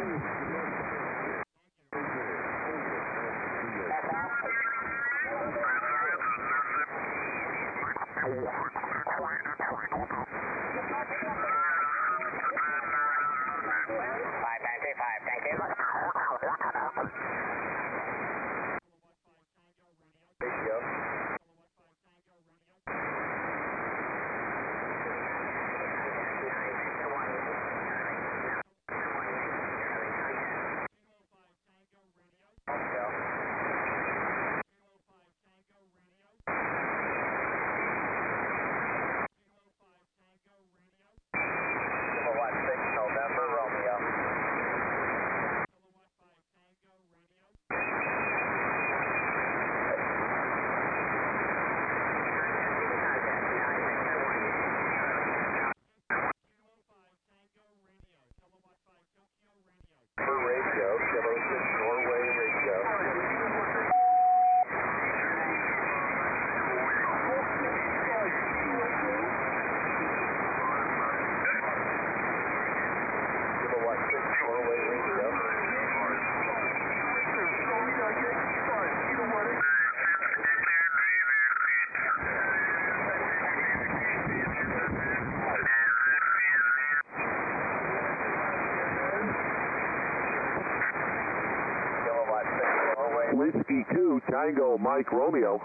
Whiskey 2, Tango, Mike Romeo.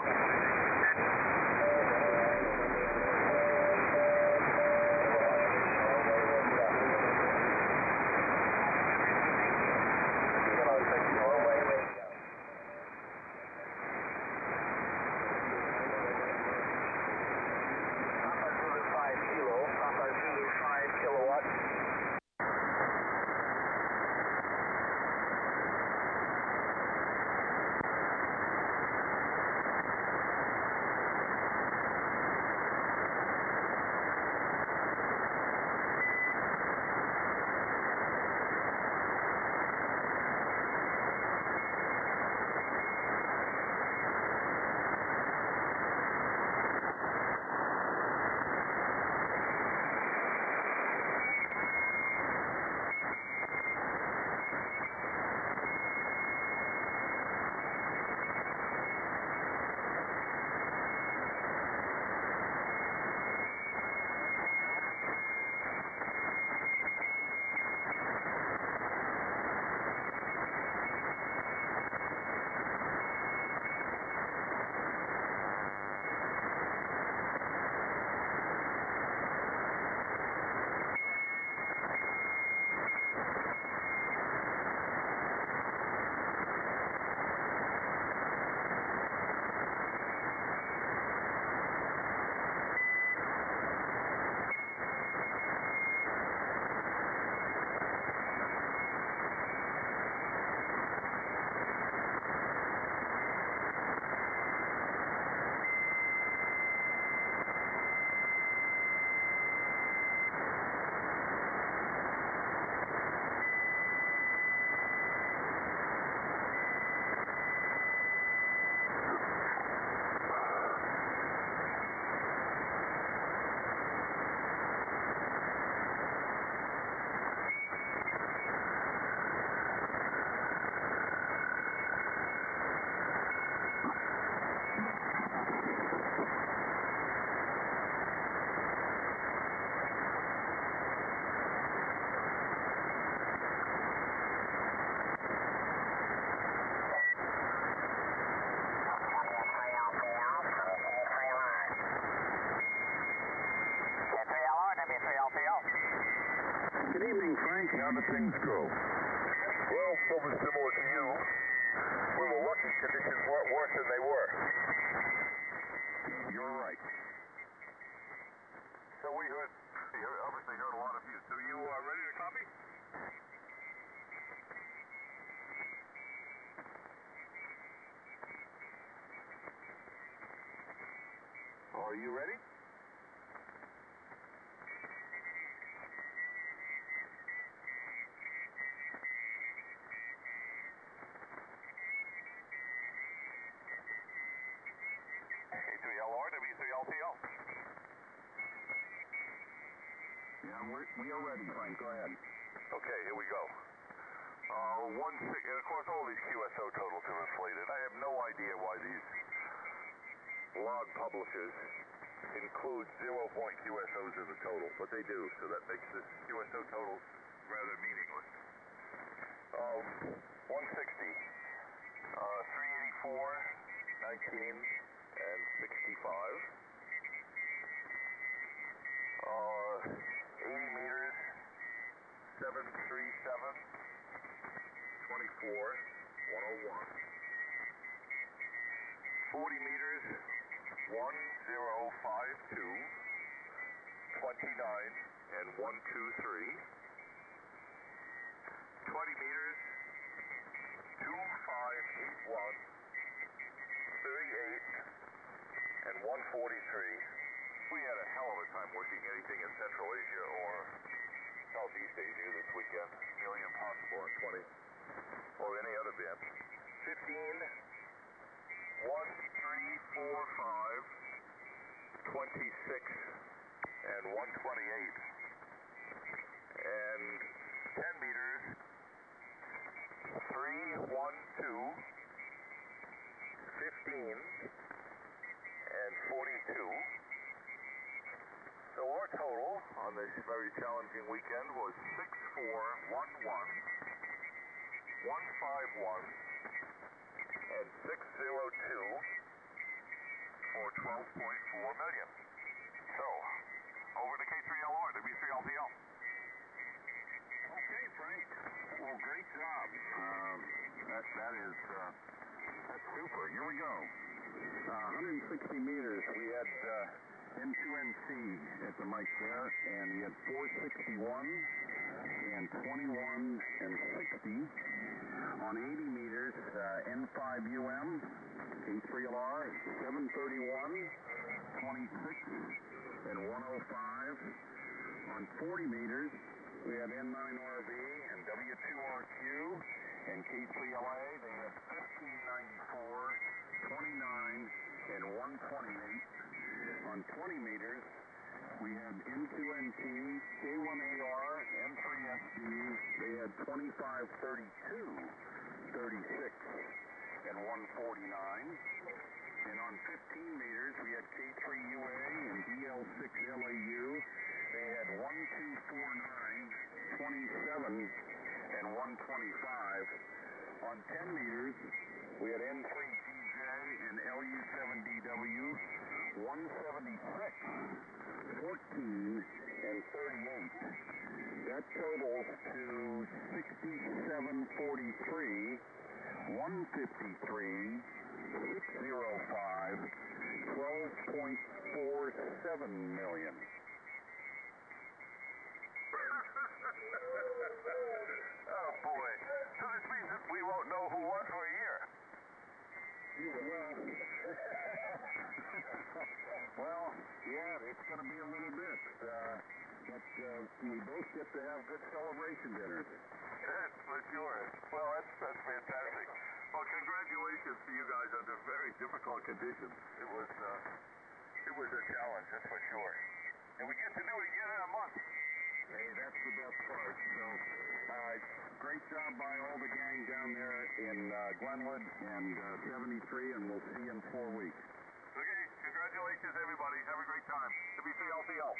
Good evening, Frank. How did things go? Well, something similar to you. We were lucky conditions weren't worse than they were. You're right. So we obviously heard a lot of you. So you ready to copy? Are you ready? A3LR, W3LTO. Yeah, we are ready, Frank. Go ahead. Okay, here we go. and of course all these QSO totals are inflated. I have no idea why these log publishers include 0-point QSOs in the total, but they do, so that makes this QSO total rather meaningless. 160, 384, 19, and 65. 80 meters, 737, 24, 101. 40 meters, 1052, 29, and 123. 20 meters, 2581, 38, and 143. We had a hell of a time working anything in Central Asia or Southeast Asia this weekend. Nearly impossible on 20 or any other band. 15, 1, 3, 4, 5, 26, and 128. And 10 meters, 3, 1, 2, 15, and 42. So our total on this very challenging weekend was 6411, 151, and 602 for 12.4 million. So, over to K3LR, W3LTL. Okay, Frank. Well, great job. That's super. Here we go. 160 meters. We had N2NC at the mic there, and he had 461 and 21 and 60. On 80 meters, N5UM, K3LR, 731, 26, and 105. On 40 meters, we had N9RV and W2RQ and K3LA. They had 1594, 29, and 128. On 20 meters, we had N2NT, K1AR, M3SD. They had 2532, 36, and 149. And on 15 meters, we had K3UA and DL6LAU. They had 1249, 27, and 125. On 10 meters, we had N3GJ and LU7DW, 176, 14, and 38. That totals to 6743, 153, 605, 12.47 million. Oh boy. So this means that we won't know who won for a year. Well, yeah, it's going to be a little bit. But we both get to have good celebration dinners. That's for sure. Well, that's fantastic. Well, congratulations to you guys under very difficult conditions. It was a challenge, that's for sure. And we get to do it again in a month. Hey, that's the best part. So, great job by all the gang down there in Glenwood and 73, and we'll see you in 4 weeks. Okay, congratulations, everybody. Have a great time. WCLTL.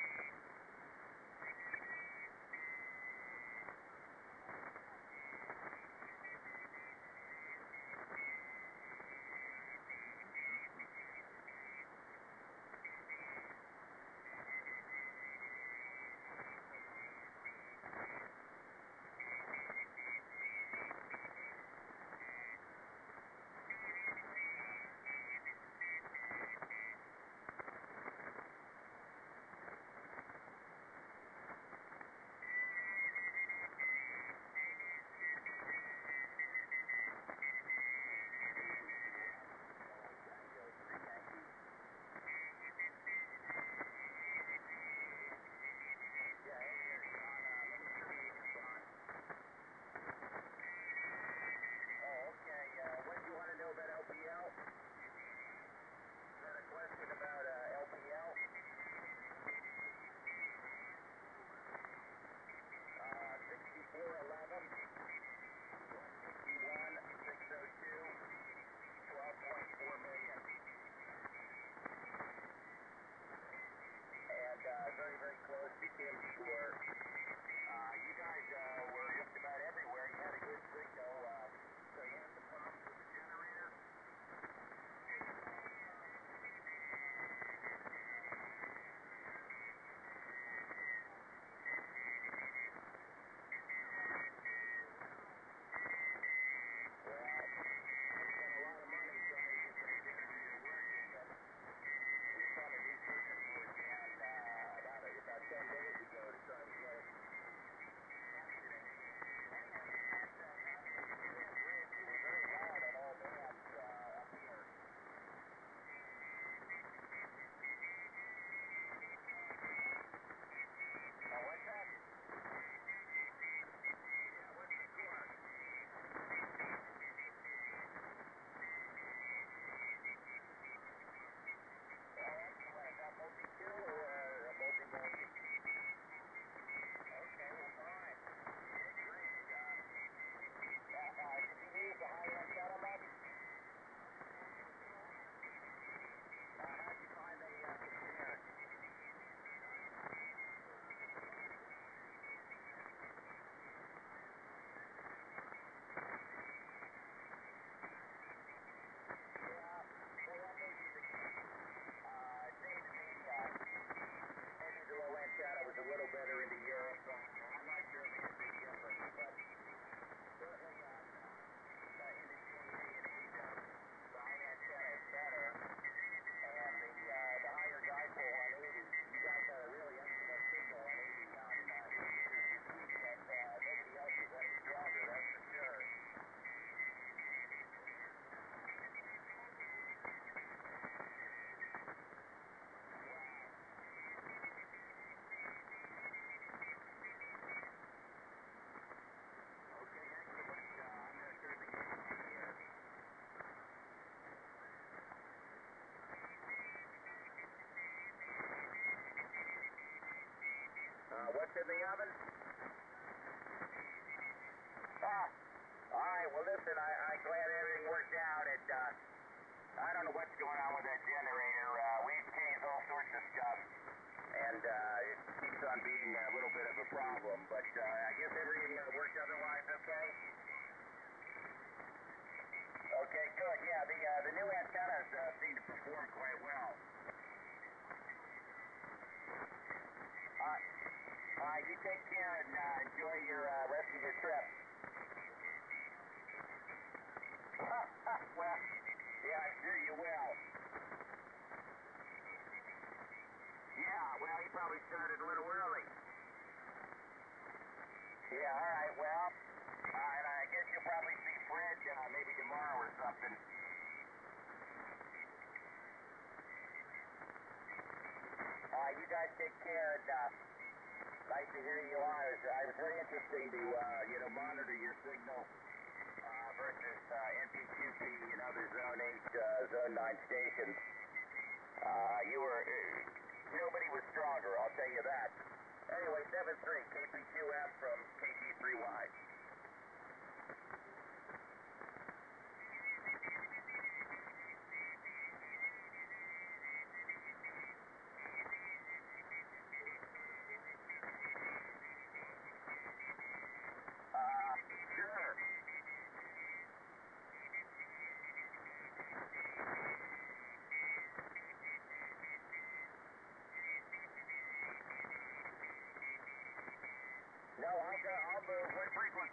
going on with that generator. We've changed all sorts of stuff, and it keeps on being a little bit of a problem. But I guess everything worked otherwise okay? Okay, good. Yeah, the new antennas seem to perform quite well. You take care and enjoy your rest of your trip. Well, yeah, I'm sure you will. Yeah, well, he probably started a little early. Yeah, all right, well, and I guess you'll probably see Fred maybe tomorrow or something. You guys take care, and nice to hear you on. It was very interesting to, monitor your signal versus NPQP and other Zone 8, Zone 9 stations. Nobody was stronger, I'll tell you that. Anyway, 7-3, KP2F from KT3Y. Sure. No, I'll move. What frequency?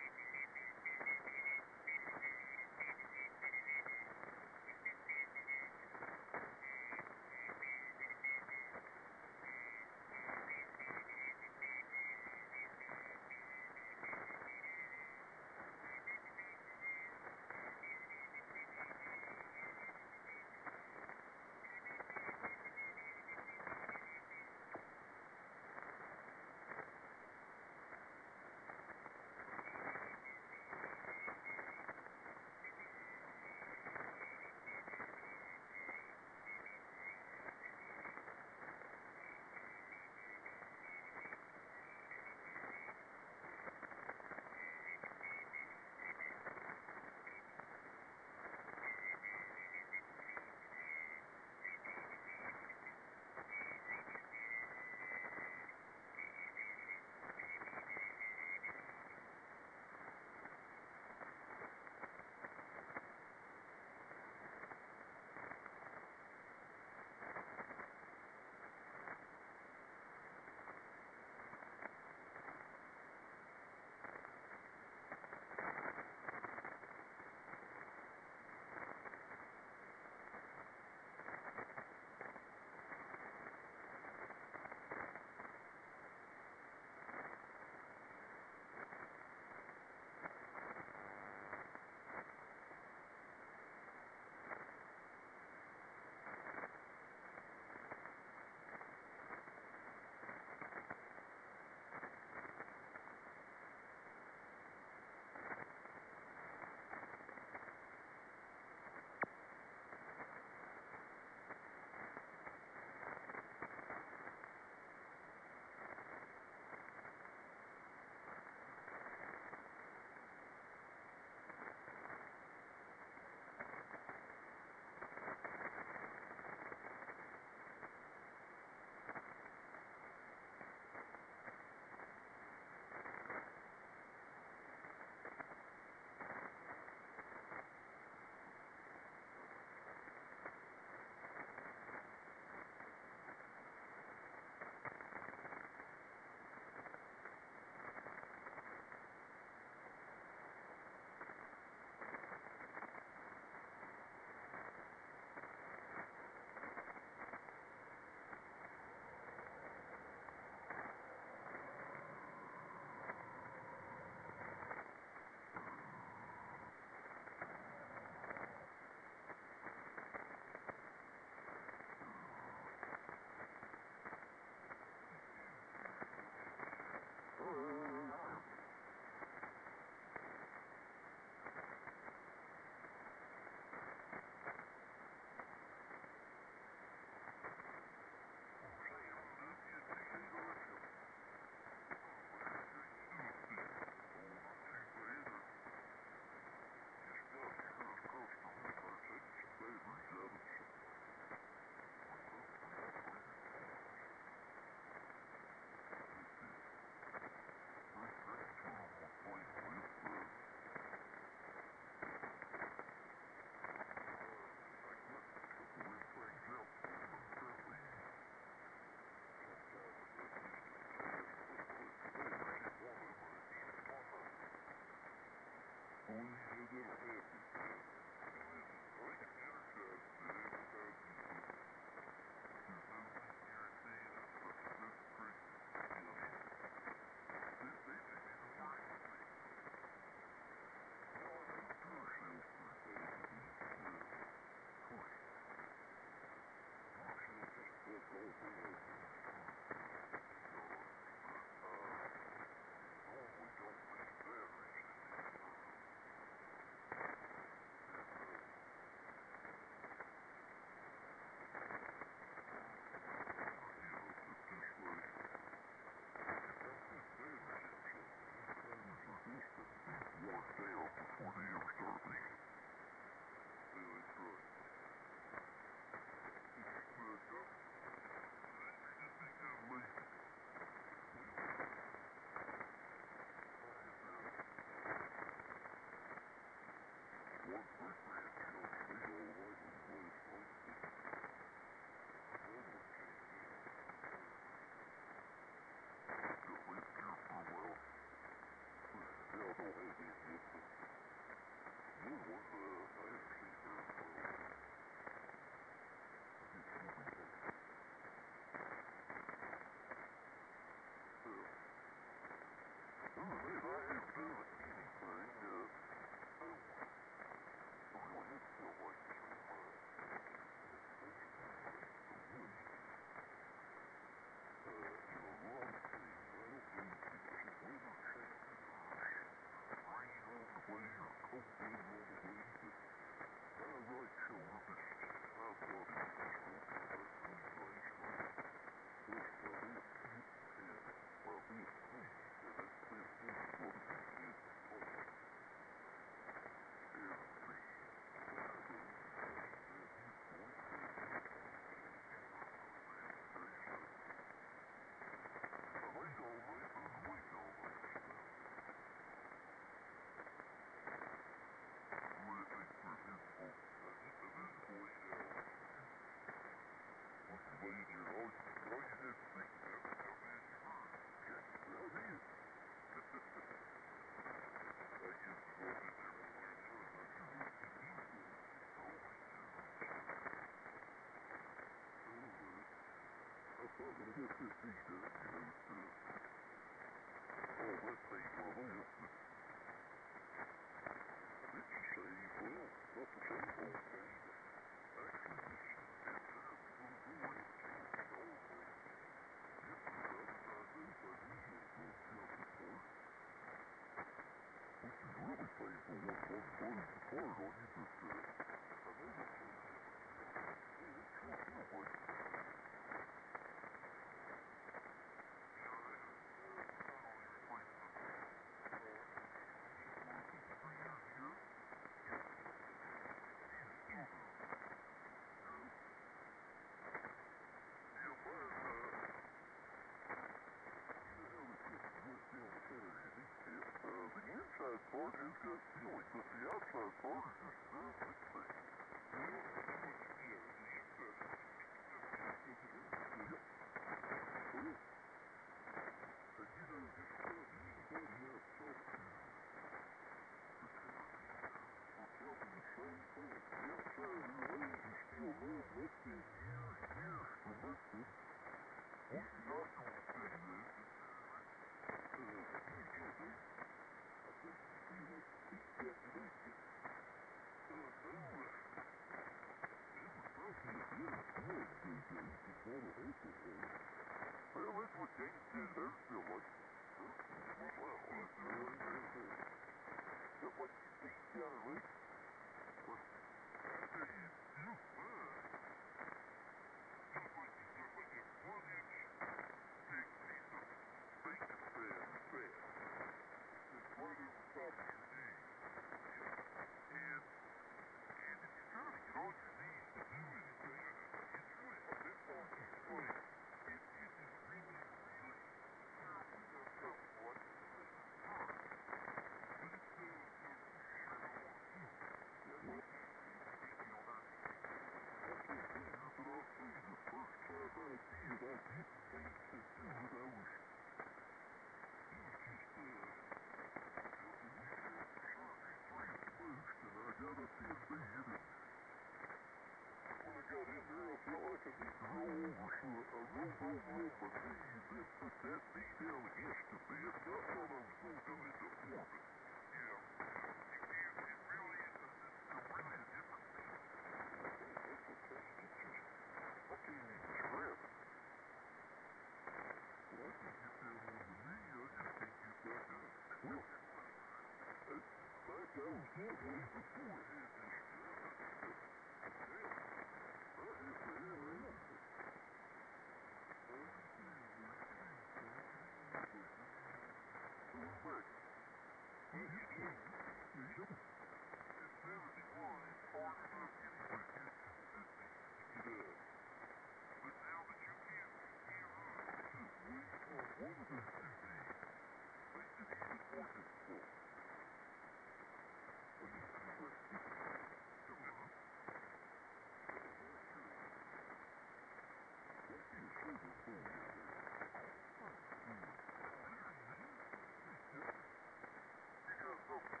Yeah, so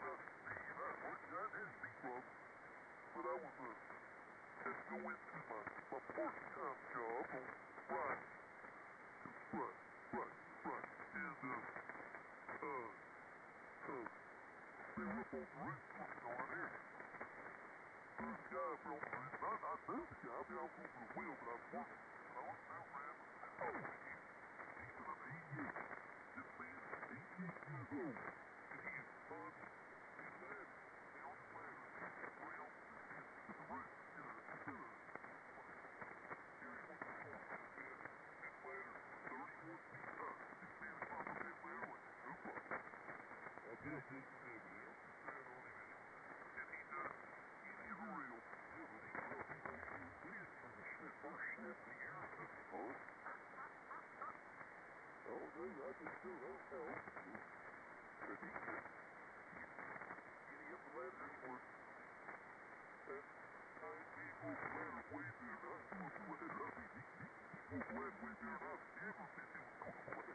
my part-time job on Friday. Right. And, they were up on the roof working on an area. There's a guy up on the roof. I know the guy. I've been out over the wheel, but I've worked. And I looked over at him and said, "Oh, he's an 88. This man's 88 years old. And he is punching his head down the ladder to the ground to the roof. You know, to the Here he wants to go on this ladder 31 feet high. He's standing top of that ladder like nobody. I guess this is evidence. He's standing on him. And he does. He's a real. First step in the year, huh? Oh, no, I can still help out. But he just, getting up the ladder anymore. And he goes the ladder way better. I was glad. I mean, he goes the ladder way better than I've ever seen him go the ladder.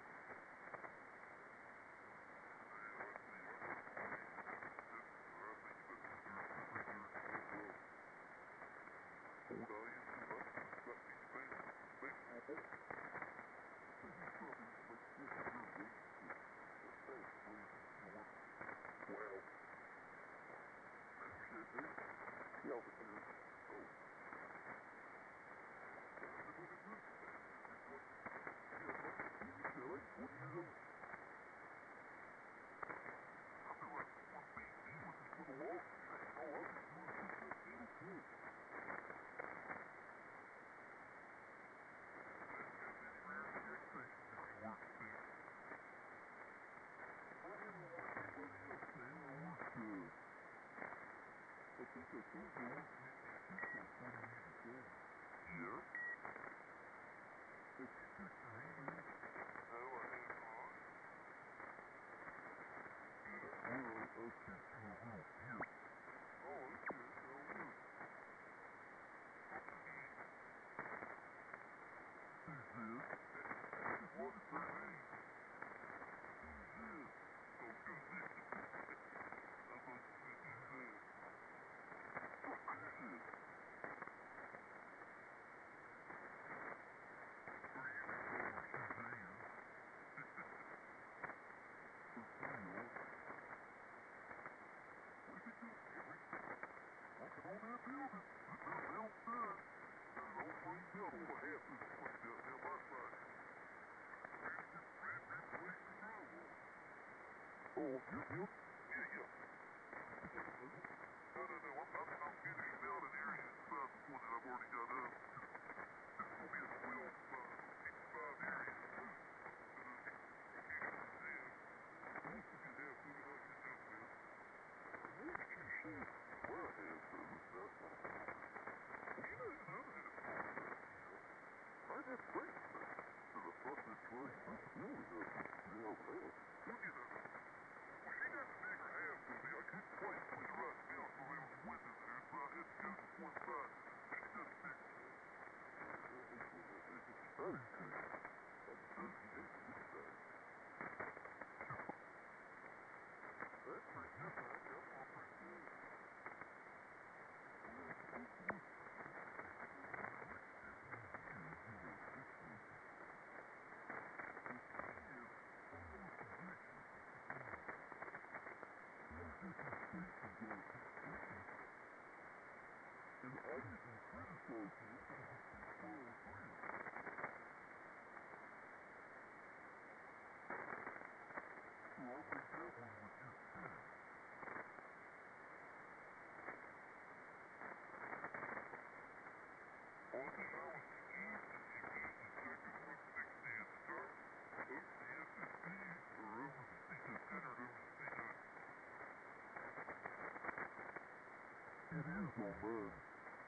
It is on mine. Oh, is it?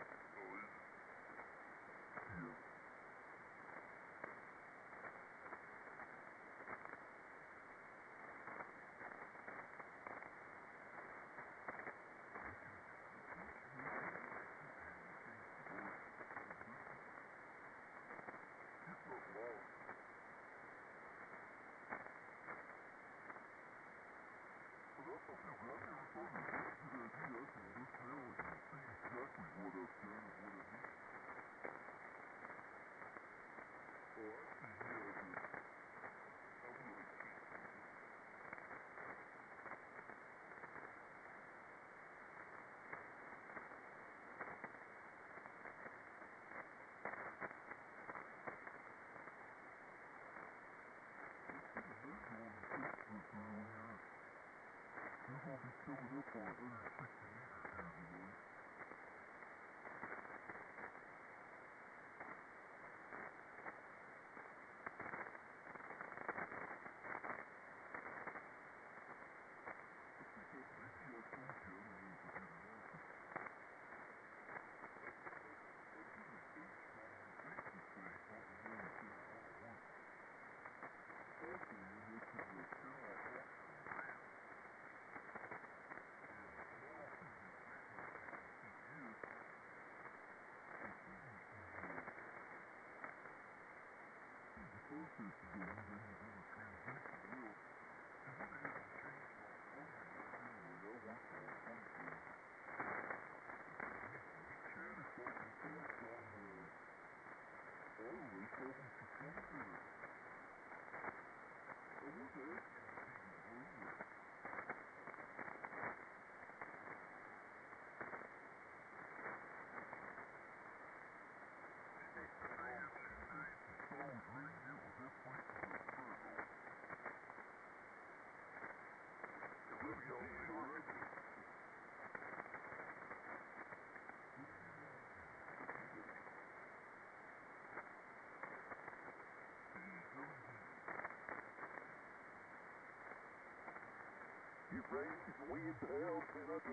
Yeah. You ready to win the hell, Senator?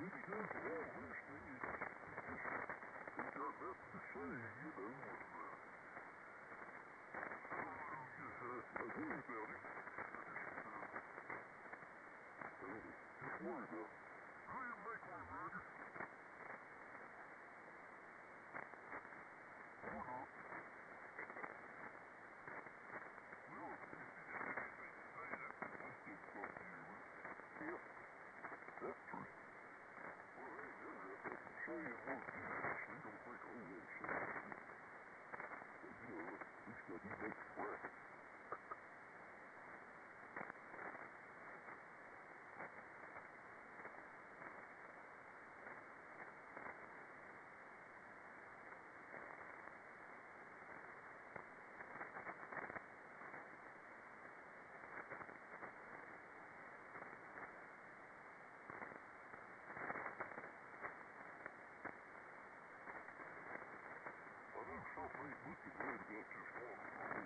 there's a lot of this thing. It's got nothing to say, you know. I worry about it. Just worry about it. Go ahead and make one, Roger. Or not. Well, if you have anything to say, that's still up to you. Yeah, that's true. Well, hey, yeah, that's what I'm saying. Look, you actually don't think I want to say anything. But, you know, at least I do make a breath. I know something ain't looking right about this water flow.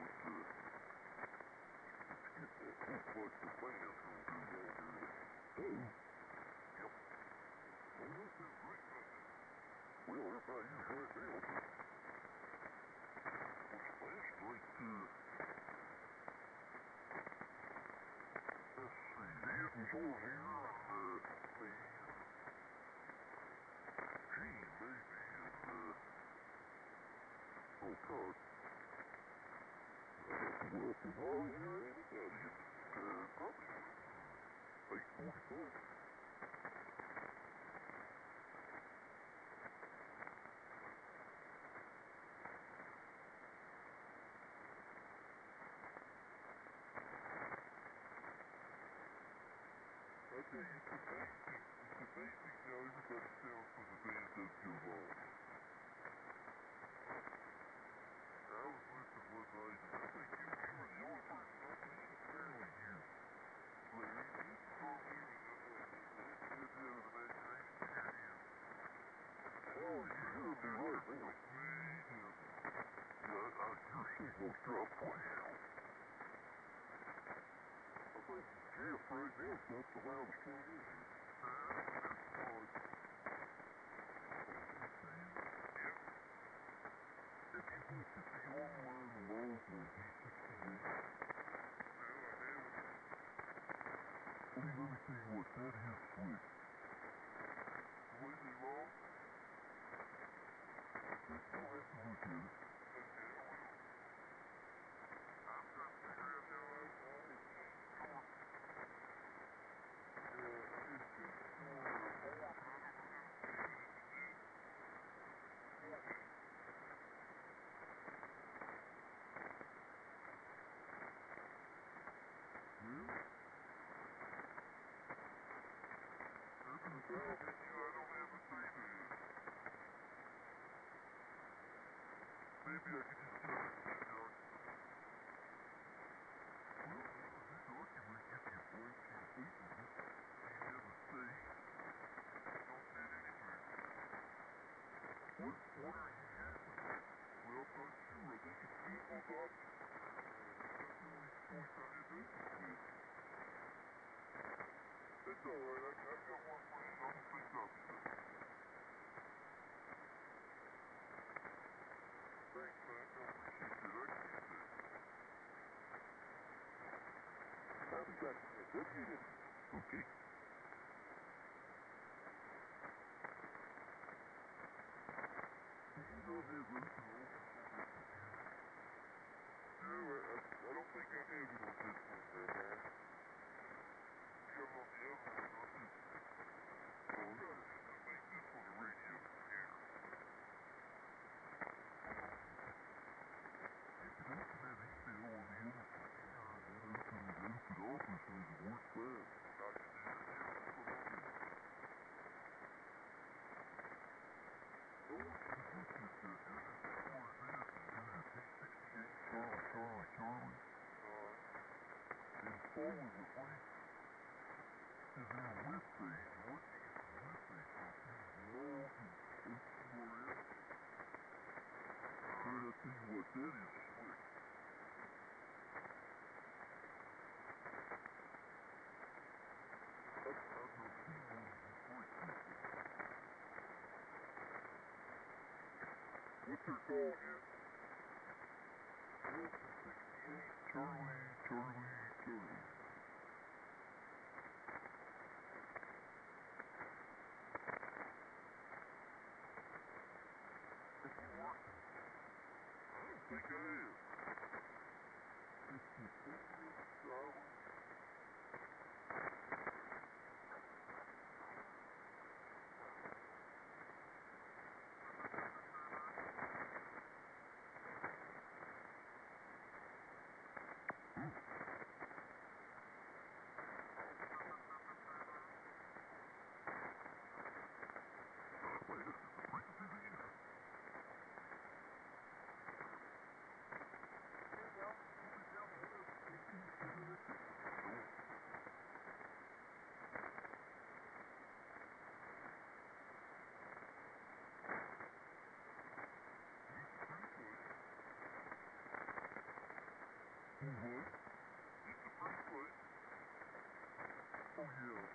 It's getting that whole bunch of fans gonna do down here. Oh. Yep. Well, that sounds great, doesn't it? Well, everybody use right now. What's the last drink, let's see, Eden's on here, and, me, Gene, maybe, and, oh, God. Well, oh, yeah, anybody, probably 8:45. I tell you, it's amazing how everybody sounds when the band does go live. I was listening one night, and I think you were the only person I listened to with you. But you start moving the idea of imagination to your ears. Oh, you heard me right now. Sweet, yeah, your signal's dropped way out. I think Jeff right now is not the loudest one in here. That's fine. Yep. If you look at the online log on D68, well, let me tell you what, that is slick. The way they log? You'll have to look at it. Okay, I will. I'm trying to figure out how I log it. Maybe I could just tell you that, Doc. Well, this document gives you a blank sheet of paper. You never say. Don't say anything. What are you using? Well, I'm not sure. I think it's Google Docs. That's the only choice I have access with. That's alright. I've got one for you. I'm a free copy of it. Thanks, man. I appreciate that. I can't say. I'll be back in a minute. Okay. Do you not have open office on that computer? No, I don't think I have it on this one, man. You have it on the other one, don't you? Well, just make this one a radio computer. You can open that email on the other computer and then open it open office and it works fine. I can do that, yeah, that's what I'll do. I want you to look at that, just as far as this and do the D68 Charlie, Charlie, Charlie. And follow the link to their webpage. And once you get to the webpage, you'll see log and OQRF. Man, I tell you what, that is slick. I've not seen one of these like this one. Arthur calling you. Delta 68, Charlie, Charlie, Charlie. Is he working? I don't think I am. 54, Charlie. What? It's the first place. Oh, yeah.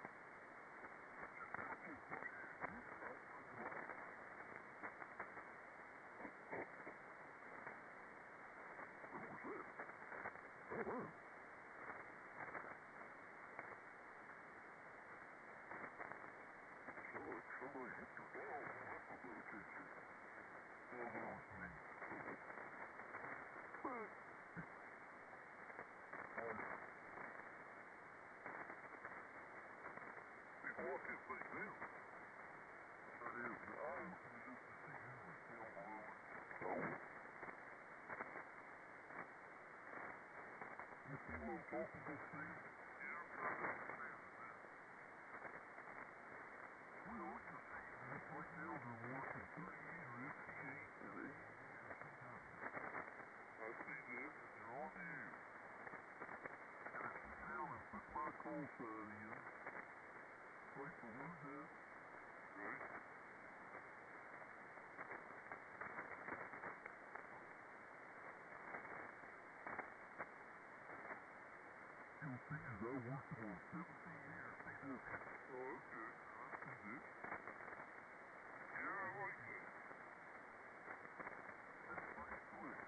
I worked for 17 years, CW. Oh, okay. I see that. Yeah, I like that. That's pretty slick.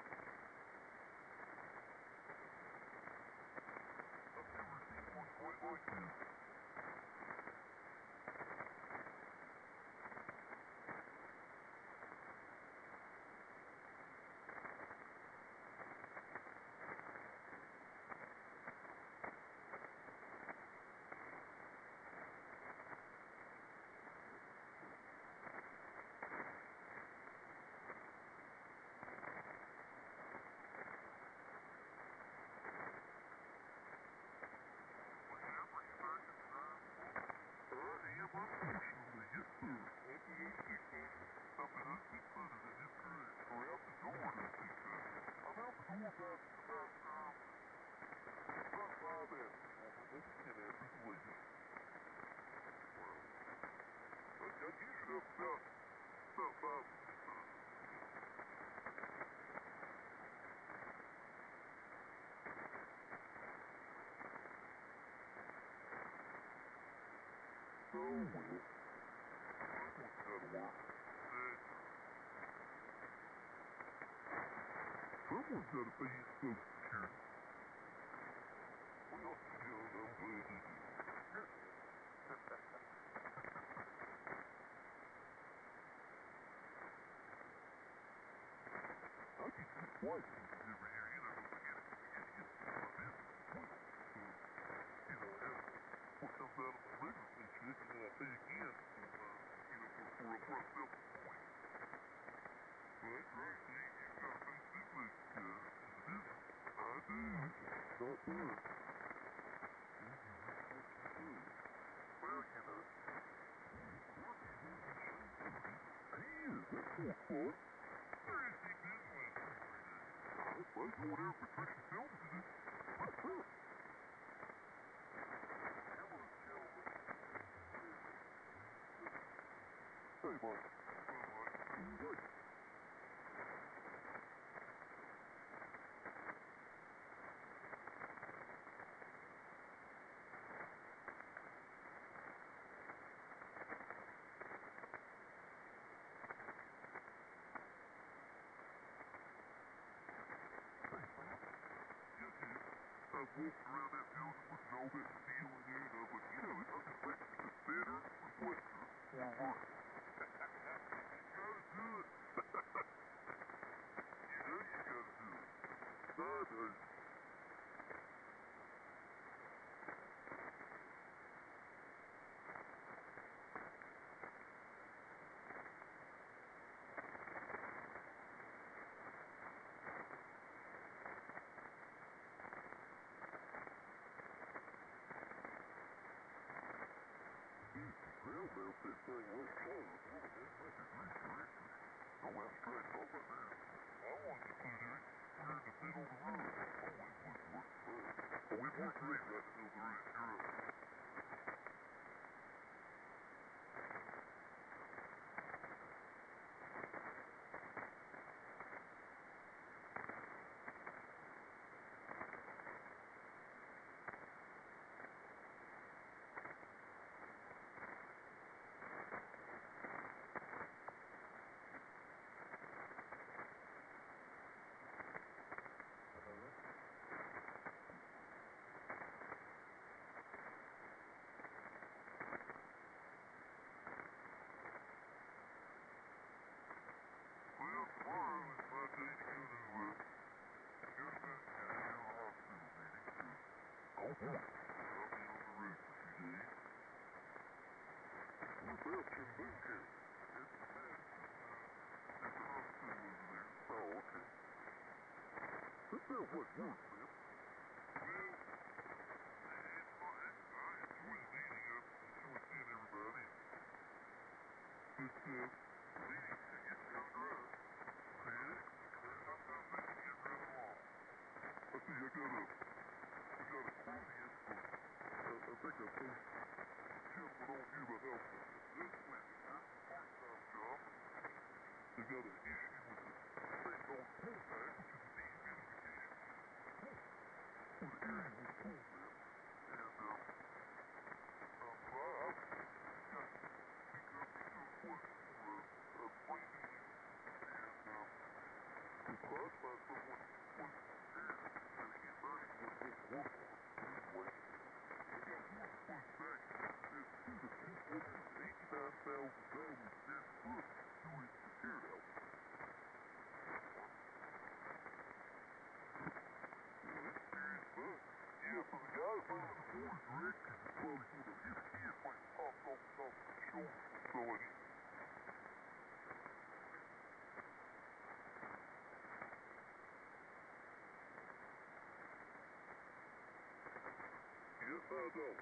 I've never seen one quite like this. Someone's got to pay his Social Security. Well, I'm glad you did. I get this flight every year, you know, we get my business split. So, you know, what comes out of my regular paycheck, and then I pay again for upfront self-employed. Right, see, you got to pay sick leave in the business. I do. Not done. Well, you know. He is. That's cool spot. Where is he been the last 2-3 days? Right over there for Christian Films, is it? Hello, gentlemen. Hey, Mike. Hey. walking around that building looking at all that steel in there, and I was like, you know, I can make a better reflector or a vertical. You gotta do it. You know you gotta do it. Nowadays. Well, that thing was closed. What the heck? That's a grease direction. Don't have straight up right there. I wanted to put it right here in the middle of the road. Always looks worse than that. Oh, it worked great right in the middle of the road. You're right. Well, tomorrow is my day to go to the hospital meeting, so, oh boy, I'll be on the road for 2 days. What about Kim Boone County? It's at the hospital over there. Oh, okay. That sounds like work, man. Well, I enjoy the meeting. I enjoy seeing everybody. But, meetings can get kind of dry. Yeah, sometimes they can get real long. I see, I got a quote in from, I think I told gentlemen on here about how this place is working a part-time job. They got an issue with the thing called pullback, which is a dehumidification system for the area with cool there. And, so I've got to do a quote for a brand new unit. And, so I find someone close to the area that anybody would want to work on anyway. I got one close back that's $289,000 net plus doing the tear out. Yeah, that's serious stuff. Yeah, for the guy who's the board of directors, is probably going to, his head might pop off the top of his shoulder. So I need. Yes, I know.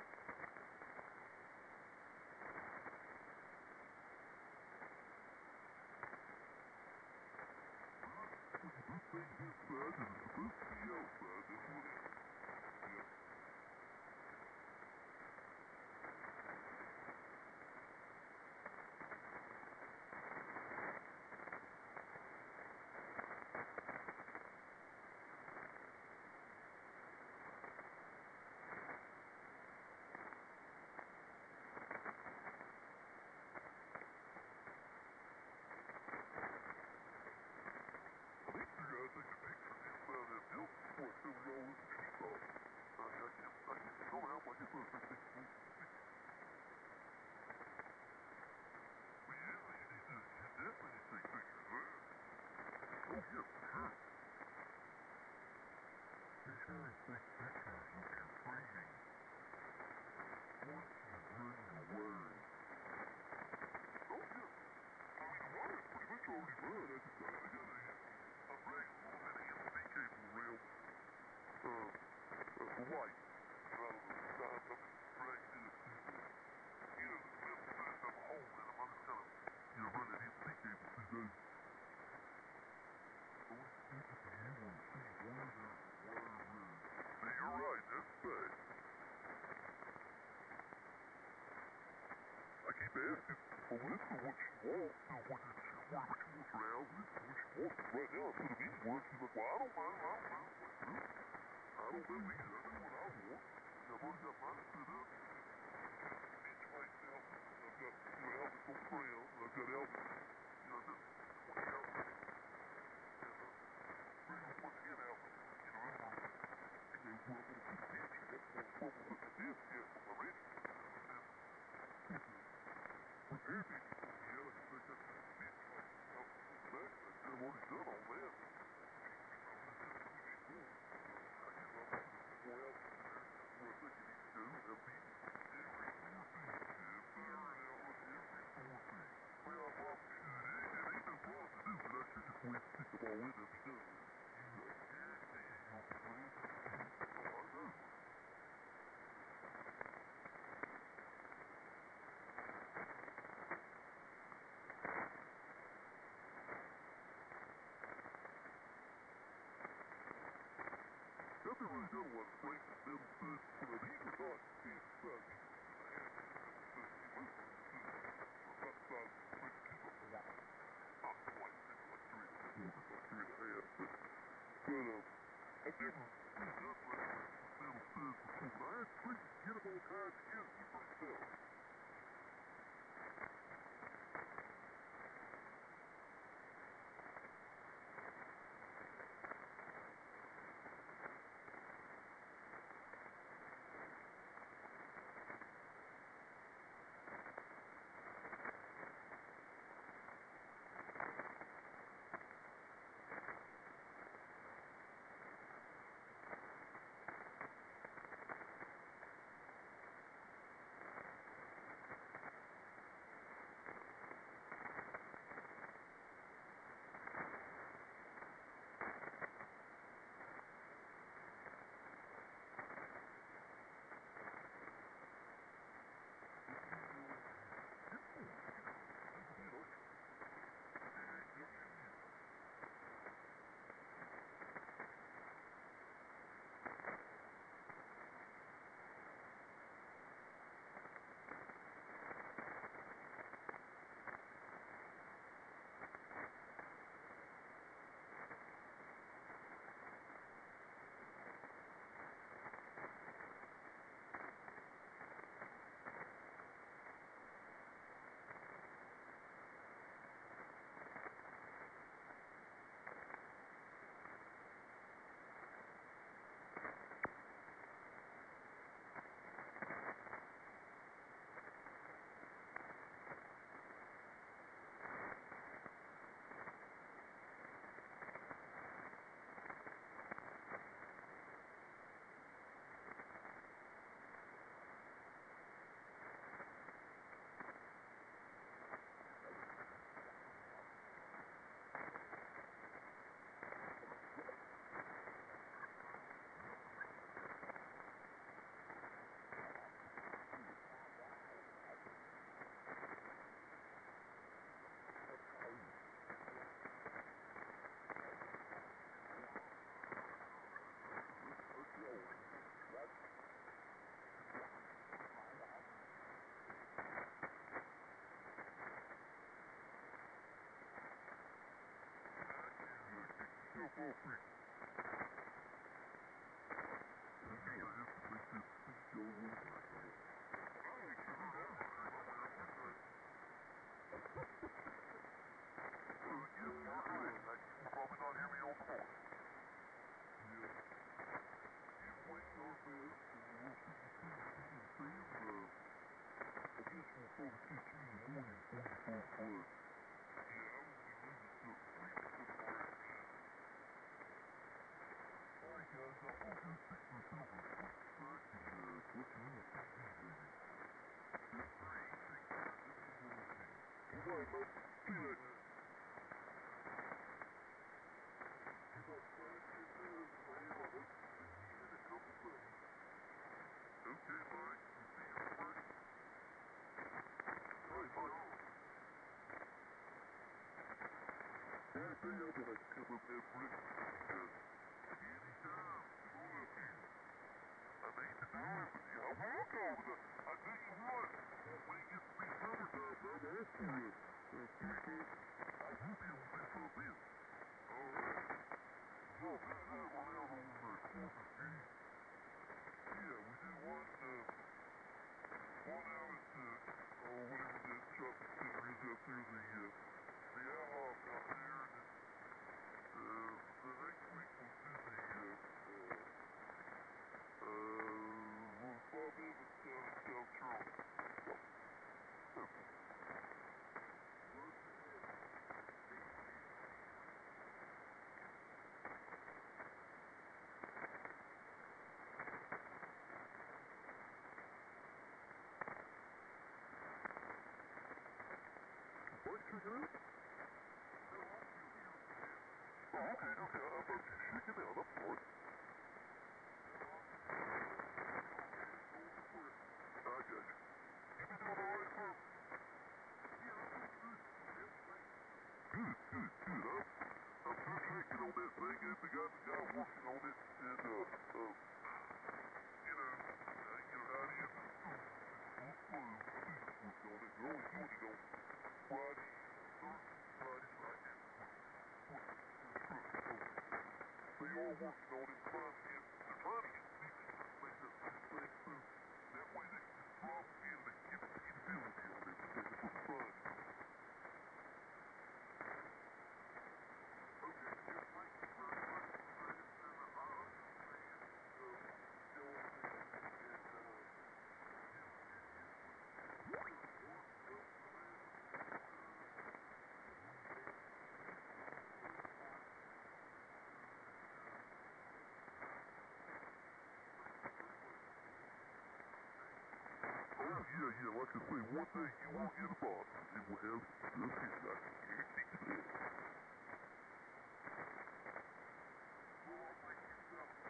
This thing's inside and it's supposed to be outside. That's what it is. Yeah. I think you gotta take a picture of the inside of that building before I tell you all this new stuff. I can't show how I get those things moving. But yeah, you definitely need to take pictures of that. Oh yeah, for sure. Be sure to take pictures of your framing once you bring your wiring. Oh yeah. I mean, the wiring's pretty much already run. I got a I'm dragging a little bit of EMC cable around, for light. Out of the side, I'm just dragging it to the, the metal sides have a hole in them. I'm just kind of, running EMC cable through those. So it's good to you want to see where there's wire runs. Now, you're right, that's fact. I keep asking Melissa what she wants, what she wants for houses, what she wants. Right now I put them anywhere. She's like, well, I don't know. I don't know either. I know what I want. I've already got mine set up. Bench lights out. I've got 2 outlets on the ground. I've got outlets. I've got 20 outlets. And 3 or 4 10 outlets. Where I'm maybe. Yeah, like I said, I got this beach like out back. I've already done all that. I've never really done one break the middle third, but I think it's not being stuck. I've never done like the middle third before, but I had tried to get them all tied together myself. like checking out? Oh, okay, okay. I'm about to check it out. I'm sorry. I got you. You been doing all right, sir? Good, good, good. I'm just checking on that thing, and the guy working on it, and, you know how it is. It's slow. Working on it. They're only doing it on Friday, Thursday, Friday, They are working on it, they're trying to get fixed, make that thing through. That way they can drop in, they can get the feasibility on everything. That's what they're trying to do. Okay, yeah, thank you very much. And I understand, oh, yeah, like I say, one day you will get a box. It will have stuff in it. I can guarantee you that. Well, thank you,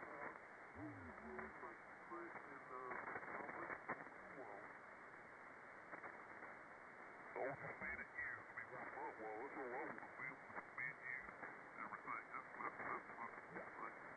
I'll just be to you. I mean, well, that's all I want to be able to be you. Everything. That's the most important thing.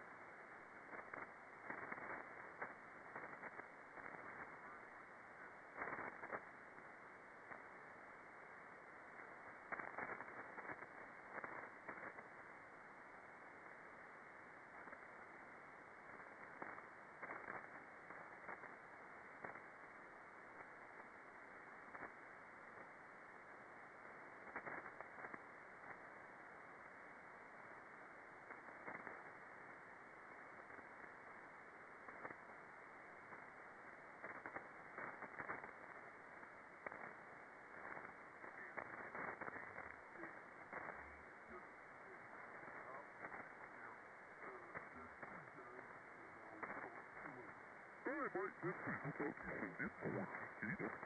Alright, Mike, that's it. We'll talk to you soon. It's forward. Keep it.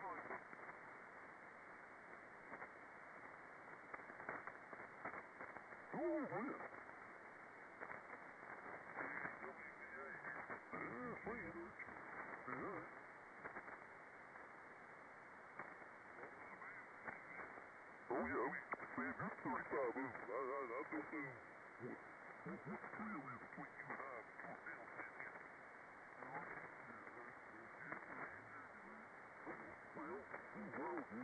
Who was this? Oh, yeah, I mean, man, there's 35 of them. I don't know what's clear is between you and I, but you're down there. Well,